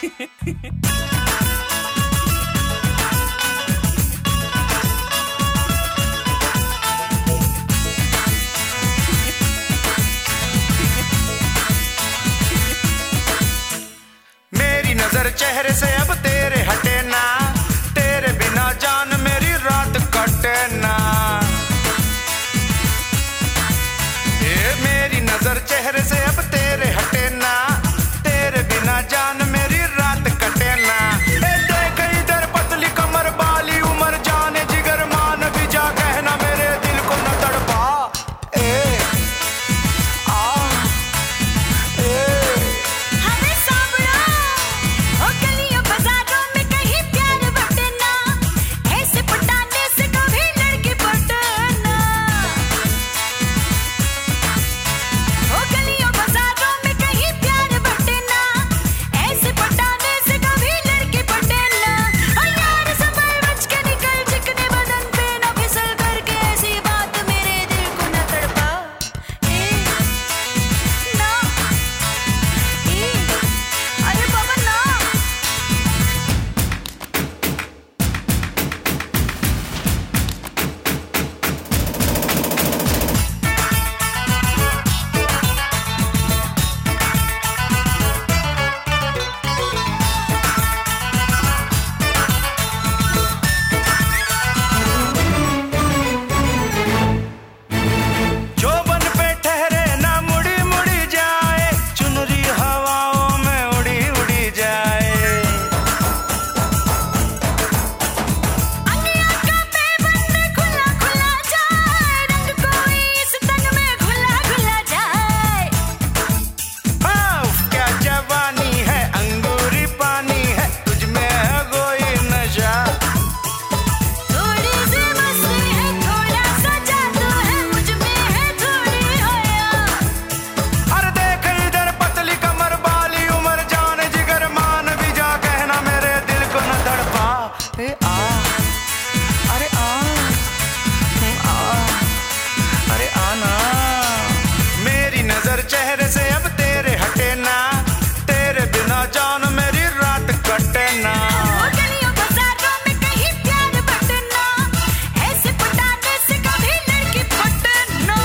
मेरी नजर चेहरे से अब तेरे हटे ना, तेरे बिना जान मेरी रात कटे ना। मेरी नजर चेहरे से अब तेरे हटे ना, तेरे बिना जान मेरी रात कटे ना। देख इधर पतली कमर बाली उमर जाने जिगर मान भी जा, कहना मेरे दिल को न तड़पा। चेहरे से अब तेरे हटे ना, तेरे बिना जान मेरी रात कटे ना। गलियों बाजारों में कहीं प्यार बटना, ऐसे पटाने से कभी लड़की फटना।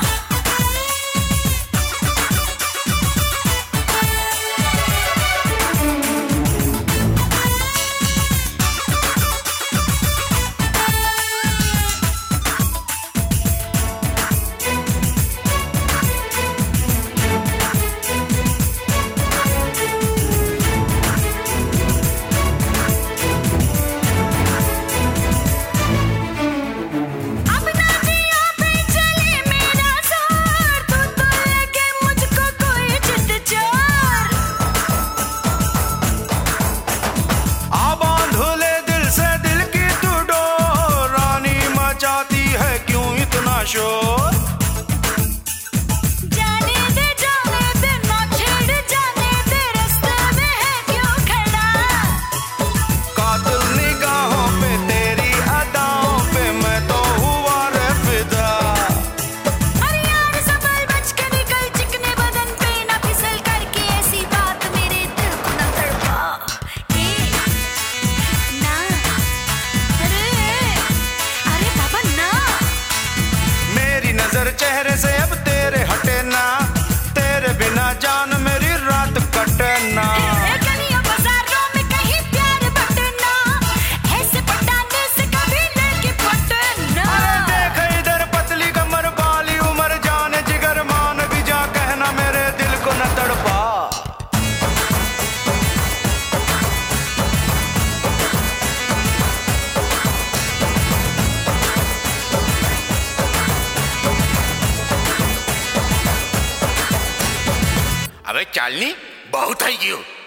शोर जाने दे ना छेड़ जाने दे, रास्ते में है क्यों खड़ा। कातिल निगाहों पे तेरी अदाओं पे मैं तो हुआ रे फिदा। अरे यार संभल बच के निकल, चिकने बदन पे ना फिसल करके ऐसी बात मेरे दिल को न तड़पा। ना अरे बाबा ना। मेरी नजर चेहरे से अब तेरे हटे ना, तेरे बिना जान मेरी रात कटे ना। गलियों बाजारों में कहीं प्यार बटना, ऐसे पटाने से कभी लड़की फटना। देख इधर पतली कमर बाली उमर जाने जिगर मान भी जा, कहना मेरे दिल को न तड़पा। अबे चालनी बहुत है क्यों?